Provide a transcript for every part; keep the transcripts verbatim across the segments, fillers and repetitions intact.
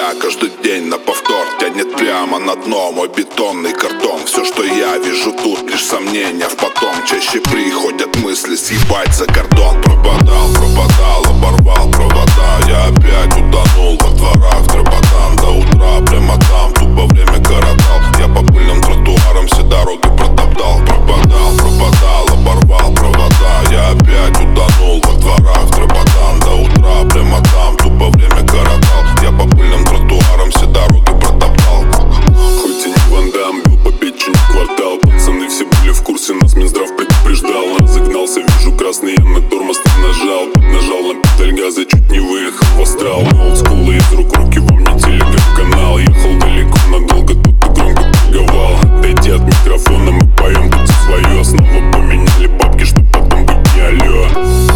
себя каждый день на повтор тянет прямо на дно мой бетонный картон. Все, что я вижу тут, лишь сомнения в потом. Чаще приходят мысли съебать за кордон. Пропадал, пропадал, оборвал провода. Я опять утонул во дворах Троботан. До утра прямо там, тупо время коротал. Я по пыльным тротуарам все дороги протоптал. Пропадал, пропадал, оборвал провода. Я опять утонул во дворах Троботан. До утра прямо там, тупо время коротал. Я по пыльным тротуарам все дороги протоптал. Хоть и не Ван Дамм, бил по печени квартал. Пацаны все были в курсе, нас Минздрав предупреждал. Разогнался, вижу красный, я на тормоз не нажал. Поднажал на педаль газа, чуть не выехал в астрал. Олдскул из рук руки, вам не телеграм-канал. Ехал далеко, надолго, тут и громко торговал. Дойти от микрофона, мы поем тут свою основу. Поменяли бабки, чтоб потом быть не алё.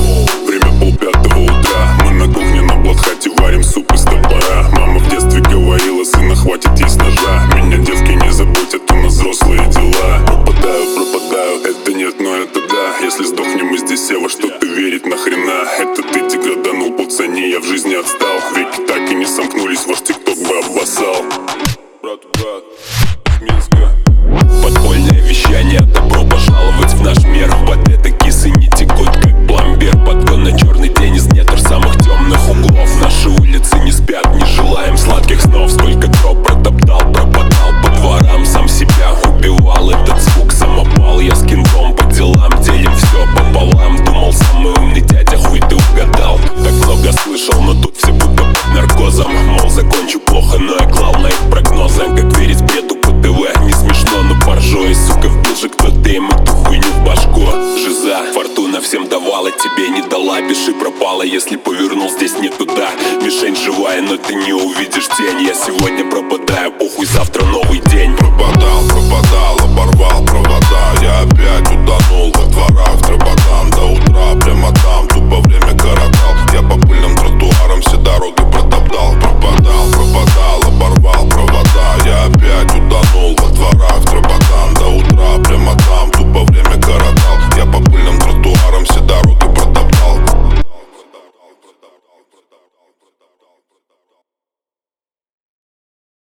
Время полпятого утра, мы на кухне на блатхате варим суп из топора. Мама в детстве говорила, сына, хватит есть ножа. Меня девки не заботят, у нас взрослые дела. Пропадаю, пропадаю, это нет, но это да. Если сдохнем мы здесь, все во что-то верить нахрена. Это ты деграданул по цене, я в жизни отстал. Веки так и не сомкнулись, ваш тикток бы обоссал. Брат, брат, из Минска. Подпольное вещание, добро пожаловать в наш мир. Под это кисы не текут, как пломбир. Подгон на черный день из недр самых темных углов. Наши улицы не спят, не желаем сладких снов. Сколько кто протоптал, пропадал по дворам. Сам себя убивал, этот звук самопал. Я с кентом по делам, делим все пополам. Думал, самый умный дядя, хуй ты угадал. Так много слышал, но тут все будто под наркозом. Мол, закончу плохо, но я клал на их прогнозы. Как верить бреду по ТВ, не смешно, но поржу. И, сука, вбил же кто-то им эту хуйню в башку. Жиза, фортуна всем давала, тебе не дала. Пиши пропала, если повернул, здесь не туда. Мишень живая, но ты не увидишь тень. Я сегодня пропадаю, похуй, завтра новый день. Пропадал, пропадал, оборвал провода. Я опять утонул во дворах Троботан. До утра прямо там, тупо время коротал. Я по пыльным тротуарам все дороги протоптал. Пропадал, пропадал,